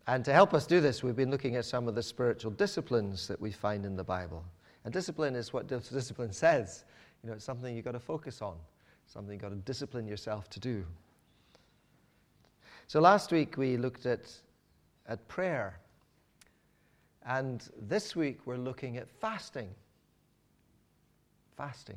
And to help us do this, we've been looking at some of the spiritual disciplines that we find in the Bible. And discipline is what discipline says. It's something you've got to focus on, something you've got to discipline yourself to do. So last week we looked at prayer. And this week we're looking at fasting. Fasting.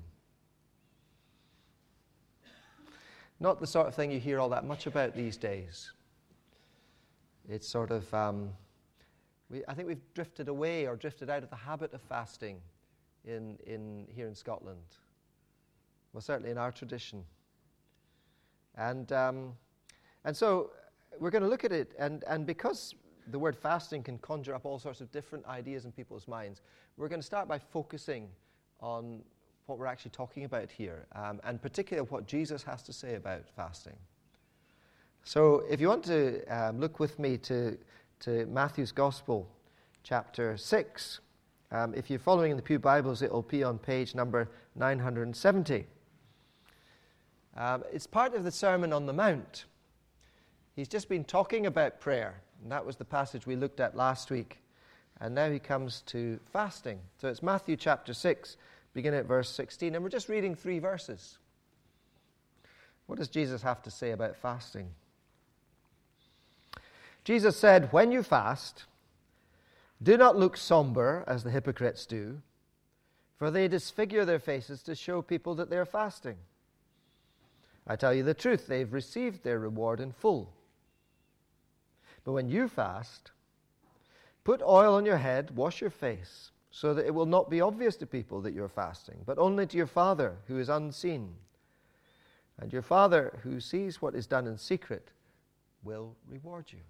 Not the sort of thing you hear all that much about these days. It's sort of, I think we've drifted away or drifted out of the habit of fasting here in Scotland. Well, certainly in our tradition. And so we're going to look at it, and because the word fasting can conjure up all sorts of different ideas in people's minds, we're going to start by focusing on what we're actually talking about here, and particularly what Jesus has to say about fasting. So if you want to look with me to Matthew's Gospel, chapter 6. If you're following in the Pew Bibles, it will be on page number 970. It's part of the Sermon on the Mount. He's just been talking about prayer, and that was the passage we looked at last week. And now he comes to fasting. So it's Matthew chapter 6, beginning at verse 16, and we're just reading 3 verses. What does Jesus have to say about fasting? Jesus said, "When you fast, do not look somber as the hypocrites do, for they disfigure their faces to show people that they are fasting. I tell you the truth, they've received their reward in full. But when you fast, put oil on your head, wash your face, so that it will not be obvious to people that you're fasting, but only to your Father who is unseen. And your Father who sees what is done in secret will reward you."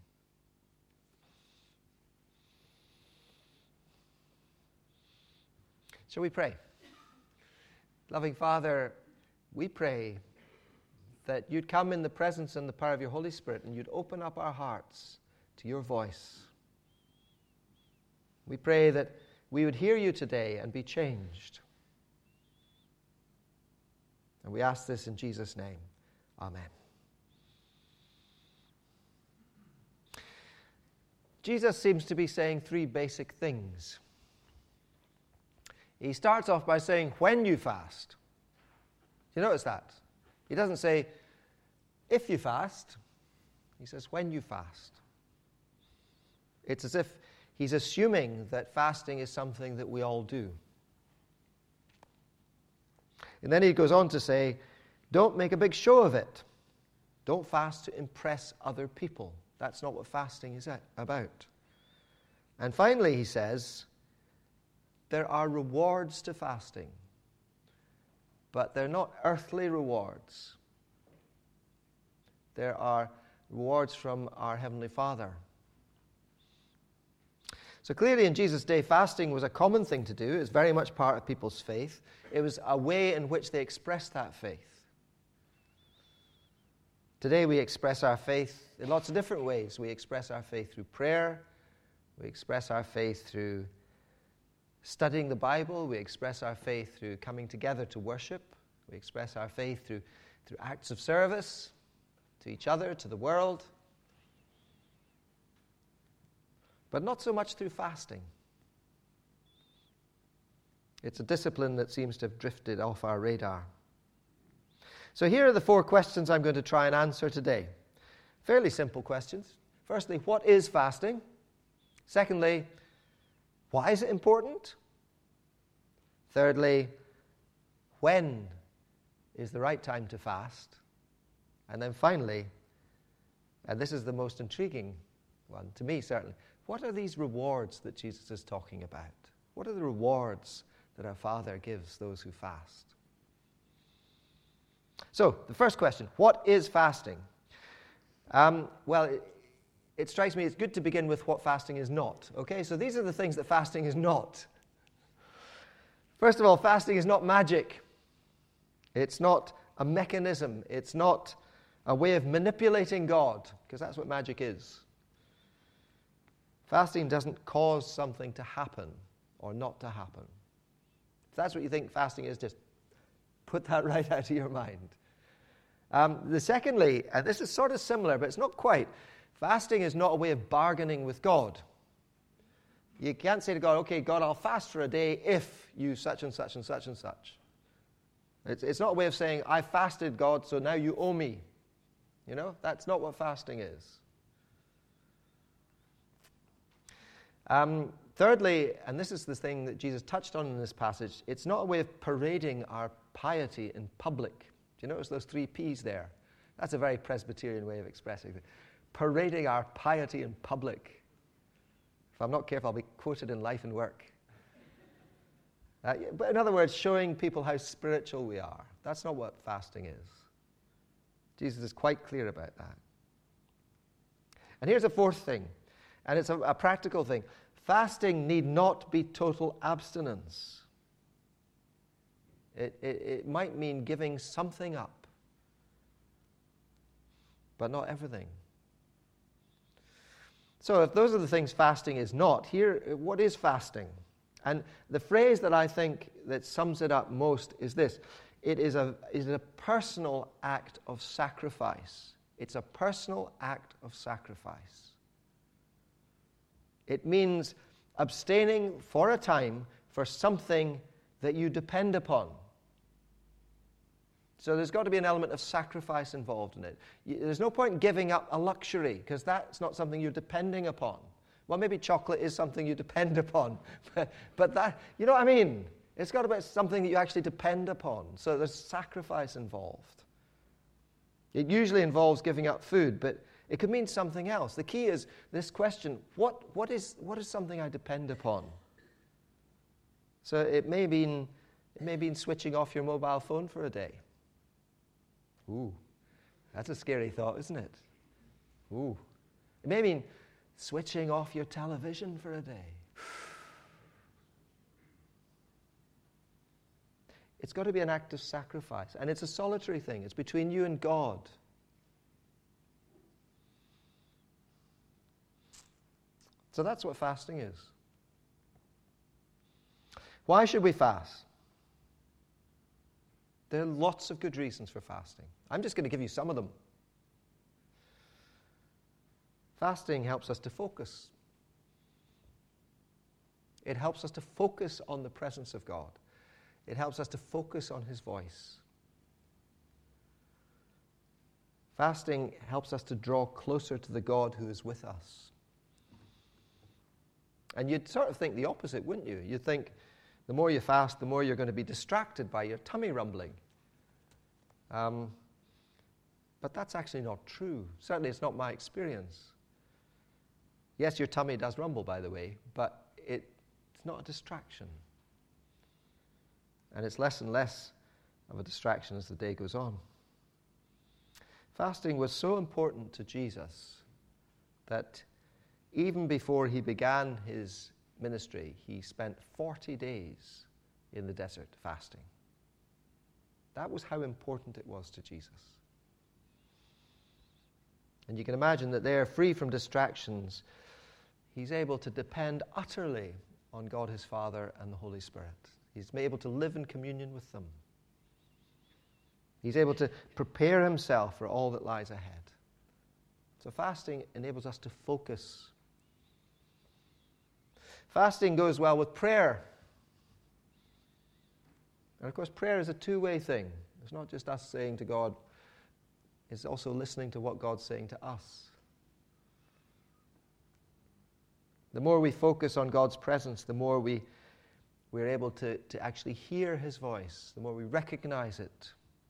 Shall we pray? Loving Father, we pray that you'd come in the presence and the power of your Holy Spirit and you'd open up our hearts to your voice. We pray that we would hear you today and be changed. And we ask this in Jesus' name. Amen. Jesus seems to be saying 3 basic things. He starts off by saying, when you fast. Do you notice that? He doesn't say, if you fast. He says, when you fast. It's as if he's assuming that fasting is something that we all do. And then he goes on to say, don't make a big show of it. Don't fast to impress other people. That's not what fasting is about. And finally, he says, there are rewards to fasting, but they're not earthly rewards. There are rewards from our Heavenly Father. So clearly in Jesus' day, fasting was a common thing to do. It was very much part of people's faith. It was a way in which they expressed that faith. Today we express our faith in lots of different ways. We express our faith through prayer. We express our faith through studying the Bible. We express our faith through coming together to worship. We express our faith through acts of service to each other, to the world. But not so much through fasting. It's a discipline that seems to have drifted off our radar. So here are the 4 questions I'm going to try and answer today. Fairly simple questions. Firstly, what is fasting? Secondly, why is it important? Thirdly, when is the right time to fast? And then finally, and this is the most intriguing one, to me certainly, what are these rewards that Jesus is talking about? What are the rewards that our Father gives those who fast? So, the first question, what is fasting? It strikes me it's good to begin with what fasting is not. Okay, so these are the things that fasting is not. First of all, fasting is not magic. It's not a mechanism. It's not a way of manipulating God, because that's what magic is. Fasting doesn't cause something to happen or not to happen. If that's what you think fasting is, just put that right out of your mind. Secondly, and this is sort of similar, but it's not quite, Fasting is not a way of bargaining with God. You can't say to God, okay, God, I'll fast for a day if you such and such and such and such. It's not a way of saying, I fasted, God, so now you owe me. You know, that's not what fasting is. Thirdly, and this is the thing that Jesus touched on in this passage, it's not a way of parading our piety in public. Do you notice those 3 P's there? That's a very Presbyterian way of expressing it. Parading our piety in public. If I'm not careful, I'll be quoted in Life and Work. But in other words, showing people how spiritual we are. That's not what fasting is. Jesus is quite clear about that. And here's a 4th thing, and it's a practical thing. Fasting need not be total abstinence. It might mean giving something up, but not everything. So if those are the things fasting is not, here, what is fasting? And the phrase that I think that sums it up most is this. It is a personal act of sacrifice. It's a personal act of sacrifice. It means abstaining for a time for something that you depend upon. So there's got to be an element of sacrifice involved in it. There's no point giving up a luxury, because that's not something you're depending upon. Well, maybe chocolate is something you depend upon, but that, you know what I mean? It's got to be something that you actually depend upon. So there's sacrifice involved. It usually involves giving up food, but it could mean something else. The key is this question, what is something I depend upon? So it may mean switching off your mobile phone for a day. Ooh, that's a scary thought, isn't it? Ooh. It may mean switching off your television for a day. It's got to be an act of sacrifice, and it's a solitary thing. It's between you and God. So that's what fasting is. Why should we fast? There are lots of good reasons for fasting. I'm just going to give you some of them. Fasting helps us to focus. It helps us to focus on the presence of God. It helps us to focus on His voice. Fasting helps us to draw closer to the God who is with us. And you'd sort of think the opposite, wouldn't you? You'd think the more you fast, the more you're going to be distracted by your tummy rumbling. But that's actually not true. Certainly it's not my experience. Yes, your tummy does rumble, by the way, but it's not a distraction. And it's less and less of a distraction as the day goes on. Fasting was so important to Jesus that even before he began his ministry, he spent 40 days in the desert fasting. That was how important it was to Jesus. And you can imagine that there, free from distractions, he's able to depend utterly on God his Father and the Holy Spirit. He's able to live in communion with them. He's able to prepare himself for all that lies ahead. So fasting enables us to focus. Fasting goes well with prayer. And of course, prayer is a two-way thing. It's not just us saying to God, it's also listening to what God's saying to us. The more we focus on God's presence, the more we're able to actually hear his voice, the more we recognize it.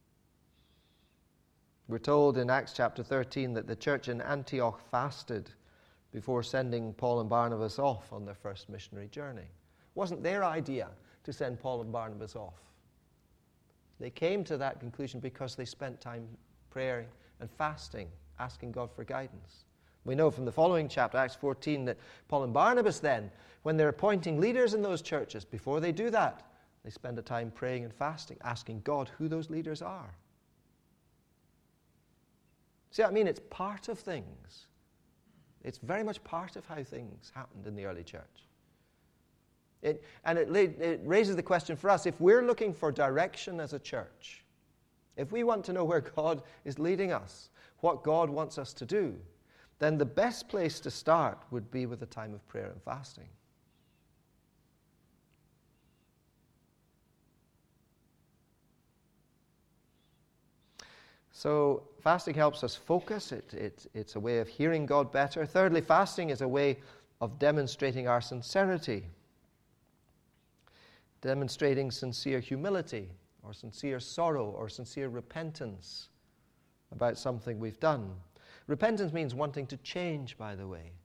We're told in Acts chapter 13 that the church in Antioch fasted before sending Paul and Barnabas off on their first missionary journey. It wasn't their idea to send Paul and Barnabas off. They came to that conclusion because they spent time praying and fasting, asking God for guidance. We know from the following chapter, Acts 14, that Paul and Barnabas then, when they're appointing leaders in those churches, before they do that, they spend a time praying and fasting, asking God who those leaders are. See what I mean? It's part of things. It's very much part of how things happened in the early church. It raises the question for us, if we're looking for direction as a church, if we want to know where God is leading us, what God wants us to do, then the best place to start would be with a time of prayer and fasting. So fasting helps us focus. It's a way of hearing God better. Thirdly, fasting is a way of demonstrating our sincerity, demonstrating sincere humility or sincere sorrow or sincere repentance about something we've done. Repentance means wanting to change, by the way.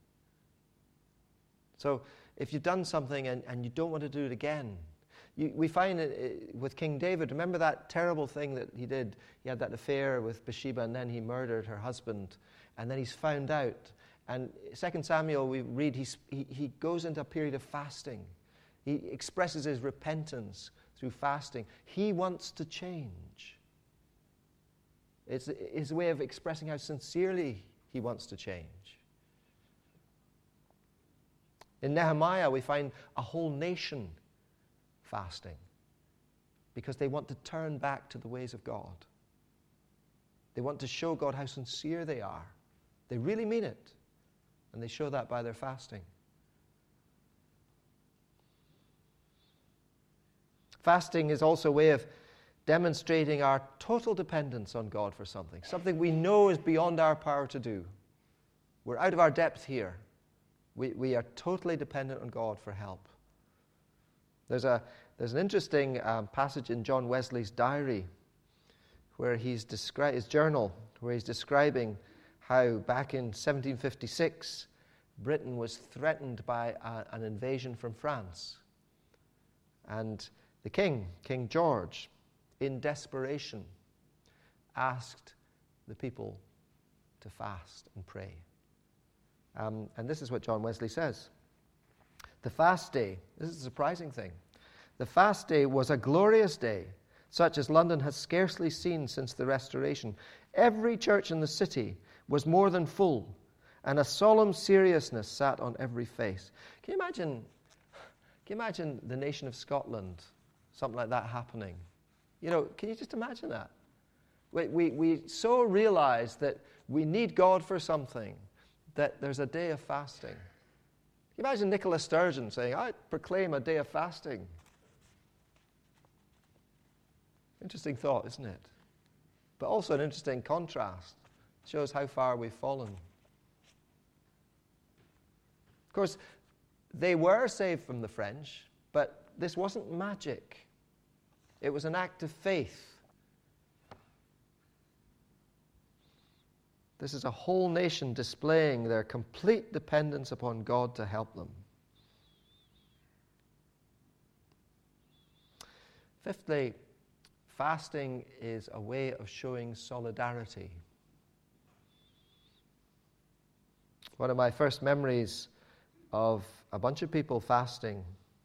So if you've done something and you don't want to do it again, we find it with King David. Remember that terrible thing that he did? He had that affair with Bathsheba, and then he murdered her husband, and then he's found out. And 2 Samuel, we read, he goes into a period of fasting. He expresses his repentance through fasting. He wants to change. It's his way of expressing how sincerely he wants to change. In Nehemiah, we find a whole nation fasting because they want to turn back to the ways of God. They want to show God how sincere they are. They really mean it, and they show that by their fasting. Fasting is also a way of demonstrating our total dependence on God for something we know is beyond our power to do. We're out of our depth here. We are totally dependent on God for help. There's an interesting passage in John Wesley's diary where his journal, where he's describing how back in 1756 Britain was threatened by an invasion from France. And the king, King George, in desperation, asked the people to fast and pray. And this is what John Wesley says. The fast day, this is a surprising thing, the fast day was a glorious day, such as London has scarcely seen since the Restoration. Every church in the city was more than full, and a solemn seriousness sat on every face. Can you imagine the nation of Scotland, something like that happening? Can you just imagine that? We so realize that we need God for something that there's a day of fasting. Can you imagine Nicola Sturgeon saying, I proclaim a day of fasting? Interesting thought, isn't it? But also an interesting contrast. It shows how far we've fallen. Of course, they were saved from the French, but this wasn't magic. It was an act of faith. This is a whole nation displaying their complete dependence upon God to help them. Fifthly, fasting is a way of showing solidarity. One of my first memories of a bunch of people fasting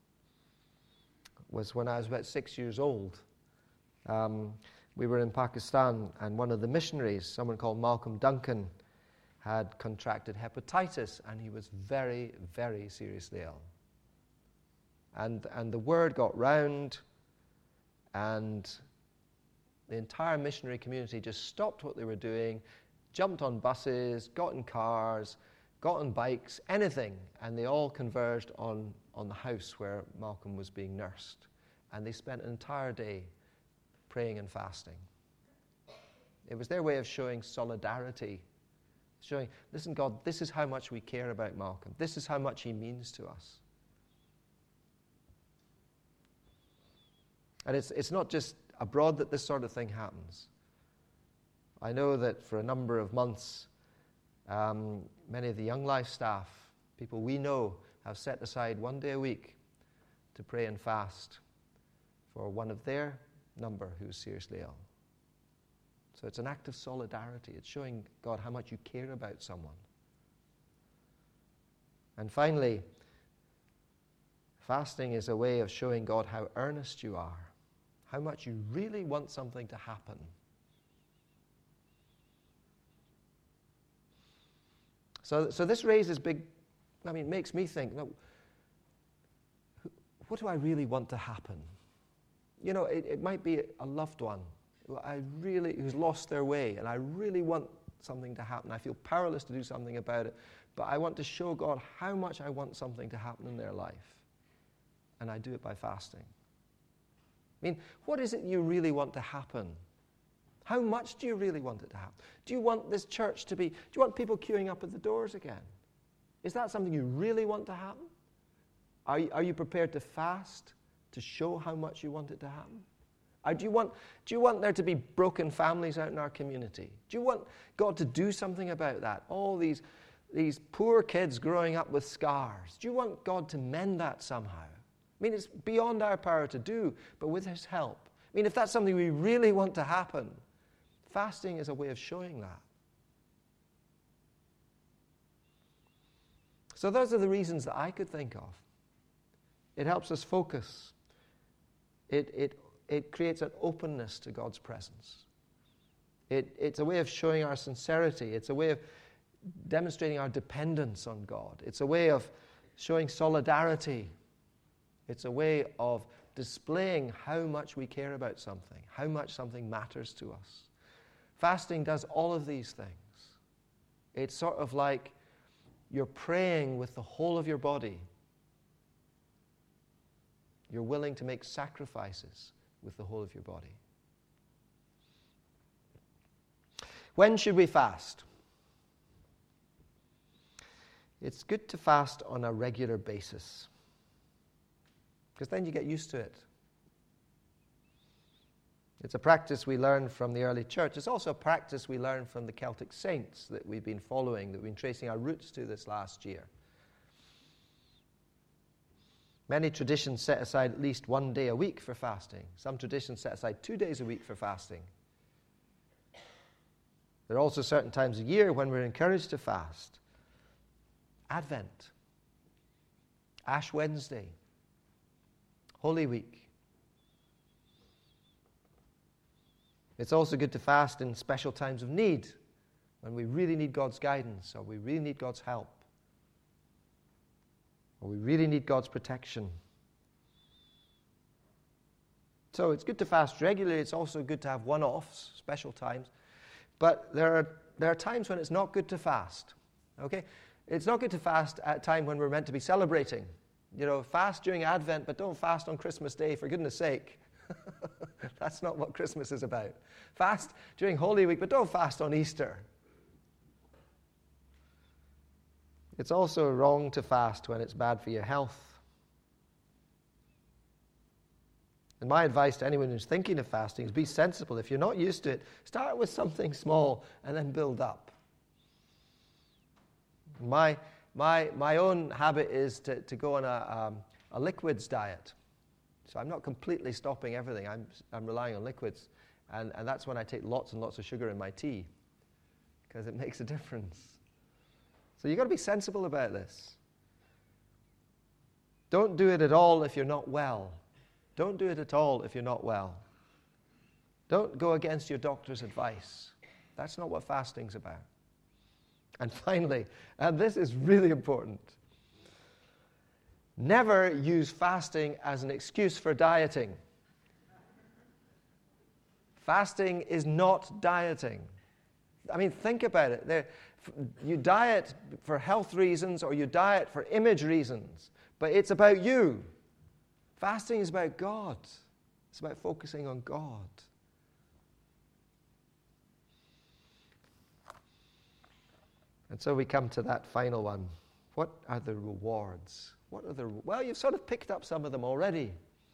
was when I was about 6 years old. We were in Pakistan, and one of the missionaries, someone called Malcolm Duncan, had contracted hepatitis, and he was very, very seriously ill. And the word got round, and the entire missionary community just stopped what they were doing, jumped on buses, got in cars, got on bikes, anything, and they all converged on the house where Malcolm was being nursed. And they spent an entire day praying and fasting. It was their way of showing solidarity, showing, listen, God, this is how much we care about Malcolm. This is how much he means to us. And it's not just abroad that this sort of thing happens. I know that for a number of months, many of the Young Life staff, people we know, have set aside one day a week to pray and fast for one of their number who's seriously ill. So it's an act of solidarity. It's showing God how much you care about someone. And finally, fasting is a way of showing God how earnest you are, how much you really want something to happen. So this raises makes me think, what do I really want to happen? It might be a loved one who's lost their way, and I really want something to happen. I feel powerless to do something about it, but I want to show God how much I want something to happen in their life. And I do it by fasting. I mean, what is it you really want to happen? How much do you really want it to happen? Do you want this church to be, do you want people queuing up at the doors again? Is that something you really want to happen? Are you prepared to fast to show how much you want it to happen? Do you want there to be broken families out in our community? Do you want God to do something about that? All these poor kids growing up with scars. Do you want God to mend that somehow? I mean, it's beyond our power to do, but with His help. I mean, if that's something we really want to happen, fasting is a way of showing that. So those are the reasons that I could think of. It helps us focus. It creates an openness to God's presence. It's a way of showing our sincerity. It's a way of demonstrating our dependence on God. It's a way of showing solidarity. It's a way of displaying how much we care about something, how much something matters to us. Fasting does all of these things. It's sort of like you're praying with the whole of your body. You're willing to make sacrifices with the whole of your body. When should we fast? It's good to fast on a regular basis, because then you get used to it. It's a practice we learn from the early church. It's also a practice we learn from the Celtic saints that we've been following, that we've been tracing our roots to this last year. Many traditions set aside at least 1 day a week for fasting. Some traditions set aside 2 days a week for fasting. There are also certain times of year when we're encouraged to fast. Advent, Ash Wednesday, Holy Week. It's also good to fast in special times of need, when we really need God's guidance, or we really need God's help, or we really need God's protection. So it's good to fast regularly. It's also good to have one-offs, special times. But there are times when it's not good to fast. Okay? It's not good to fast at a time when we're meant to be celebrating. You know, fast during Advent, but don't fast on Christmas Day, for goodness sake. That's not what Christmas is about. Fast during Holy Week, but don't fast on Easter. It's also wrong to fast when it's bad for your health. And my advice to anyone who's thinking of fasting is be sensible. If you're not used to it, start with something small and then build up. My own habit is to go on a liquids diet. So I'm not completely stopping everything. I'm relying on liquids. And that's when I take lots and lots of sugar in my tea, because it makes a difference. So you've got to be sensible about this. Don't do it at all if you're not well. Don't do it at all if you're not well. Don't go against your doctor's advice. That's not what fasting's about. And finally, and this is really important, never use fasting as an excuse for dieting. Fasting is not dieting. I mean, think about it. You diet for health reasons or you diet for image reasons, but it's about you. Fasting is about God. It's about focusing on God. And so we come to that final one. What are the rewards? Well, you've sort of picked up some of them already.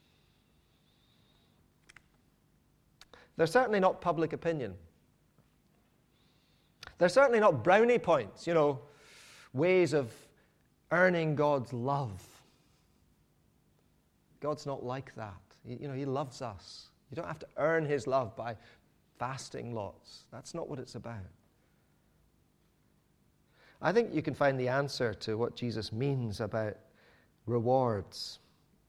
They're certainly not public opinion. They're certainly not brownie points, ways of earning God's love. God's not like that. He loves us. You don't have to earn His love by fasting lots. That's not what it's about. I think you can find the answer to what Jesus means about rewards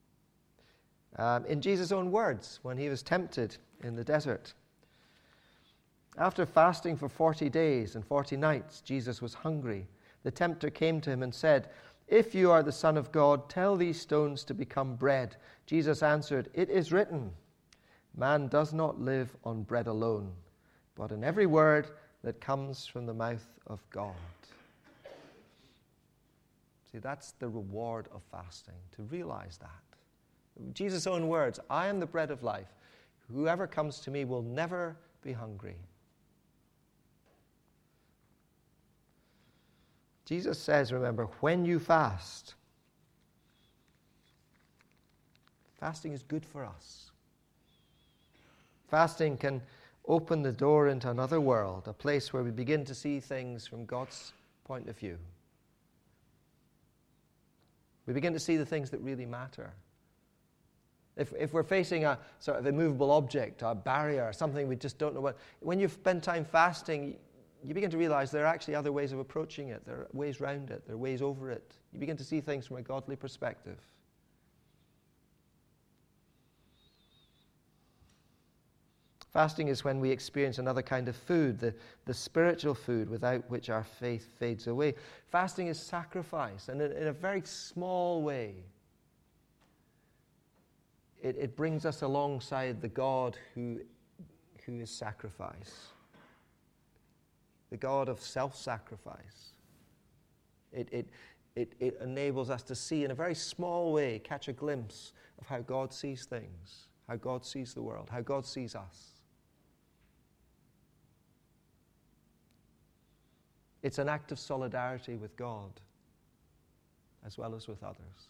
in Jesus' own words when He was tempted in the desert. After fasting for 40 days and 40 nights, Jesus was hungry. The tempter came to Him and said, "If you are the Son of God, tell these stones to become bread." Jesus answered, "It is written, man does not live on bread alone, but on every word that comes from the mouth of God. See, that's the reward of fasting, to realize that. Jesus' own words, I am the bread of life. Whoever comes to me will never be hungry. Jesus says, remember, when you fast, fasting is good for us. Fasting can open the door into another world, a place where we begin to see things from God's point of view. We begin to see the things that really matter. If we're facing a sort of immovable object, a barrier, something we just don't know what, when you spend time fasting, you begin to realize there are actually other ways of approaching it. There are ways around it. There are ways over it. You begin to see things from a godly perspective. Fasting is when we experience another kind of food, the spiritual food without which our faith fades away. Fasting is sacrifice, and in a very small way, it brings us alongside the God who is sacrifice, the God of self-sacrifice. It enables us to see in a very small way, catch a glimpse of how God sees things, how God sees the world, how God sees us. It's an act of solidarity with God as well as with others.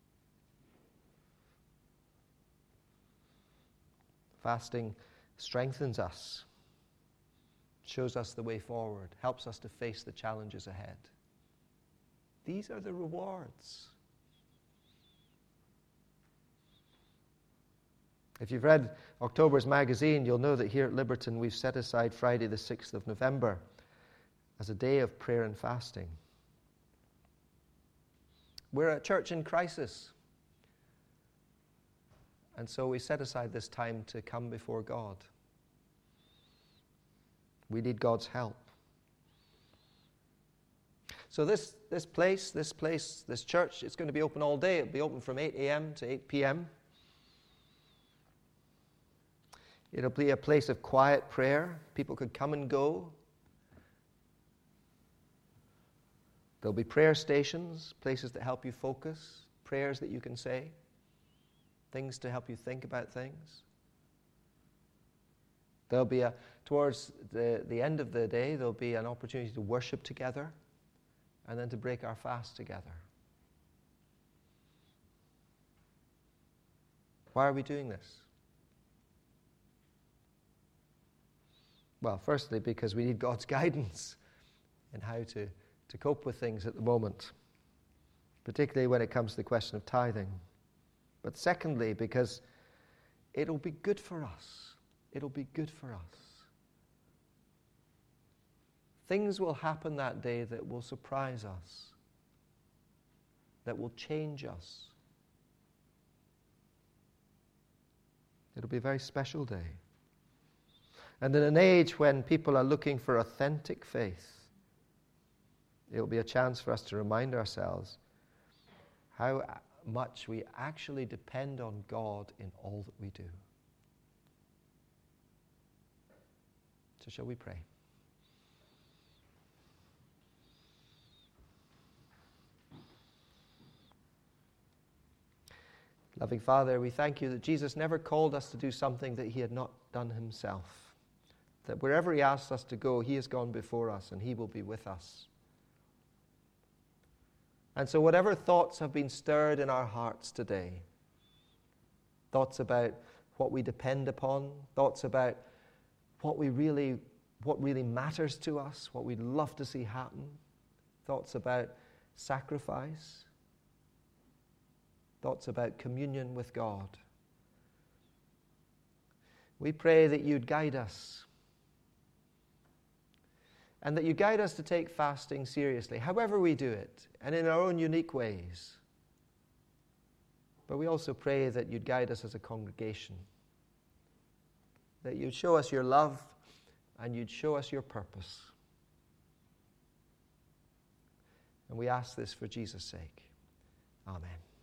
Fasting strengthens us, shows us the way forward, helps us to face the challenges ahead. These are the rewards. If you've read October's magazine, you'll know that here at Liberton we've set aside Friday the 6th of November as a day of prayer and fasting. We're a church in crisis. And so we set aside this time to come before God. We need God's help. So this church, it's going to be open all day. It'll be open from 8 a.m. to 8 p.m. It'll be a place of quiet prayer. People could come and go. There'll be prayer stations, places that help you focus, prayers that you can say, things to help you think about things. There'll be towards the end of the day, there'll be an opportunity to worship together and then to break our fast together. Why are we doing this? Well, firstly, because we need God's guidance in how to cope with things at the moment, particularly when it comes to the question of tithing. But secondly, because it'll be good for us. It'll be good for us. Things will happen that day that will surprise us, that will change us. It'll be a very special day. And in an age when people are looking for authentic faith, it will be a chance for us to remind ourselves how much we actually depend on God in all that we do. So shall we pray? Loving Father, we thank you that Jesus never called us to do something that he had not done himself. That wherever he asks us to go, he has gone before us and he will be with us. And so whatever thoughts have been stirred in our hearts today, thoughts about what we depend upon, thoughts about what really matters to us, what we'd love to see happen, thoughts about sacrifice, thoughts about communion with God. We pray that you'd guide us, and that you guide us to take fasting seriously, however we do it, and in our own unique ways. But we also pray that you'd guide us as a congregation, that you'd show us your love and you'd show us your purpose. And we ask this for Jesus' sake. Amen.